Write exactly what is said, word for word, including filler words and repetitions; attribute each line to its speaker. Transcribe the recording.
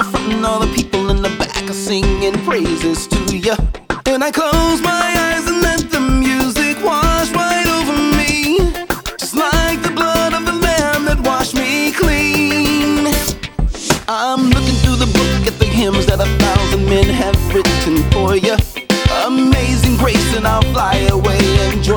Speaker 1: front and all the people in the back are singing praises to you. And I close my eyes and let the music wash right over me, just like the blood of the Lamb that washed me clean. I'm looking through the book at the hymns that a thousand men have written for you. Amazing grace, and I'll fly away and join